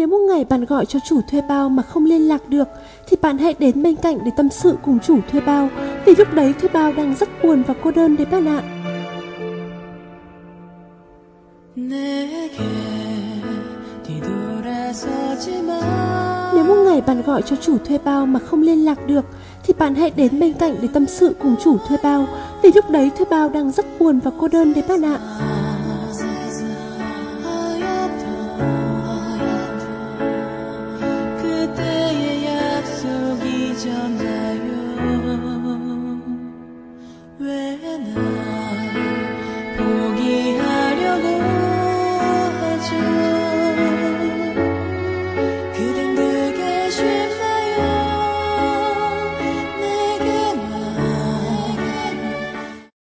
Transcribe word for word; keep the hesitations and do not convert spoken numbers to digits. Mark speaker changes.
Speaker 1: Nếu một ngày bạn gọi cho chủ thuê bao mà không liên lạc được thì bạn hãy đến bên cạnh để tâm sự cùng chủ thuê bao, vì lúc đấy thuê bao đang rất buồn và cô đơn đấy bạn ạ. Nếu một ngày bạn gọi cho chủ thuê bao mà không liên lạc được thì bạn hãy đến bên cạnh để tâm sự cùng chủ thuê bao, vì lúc đấy thuê bao đang rất buồn và cô đơn đấy bạn ạ.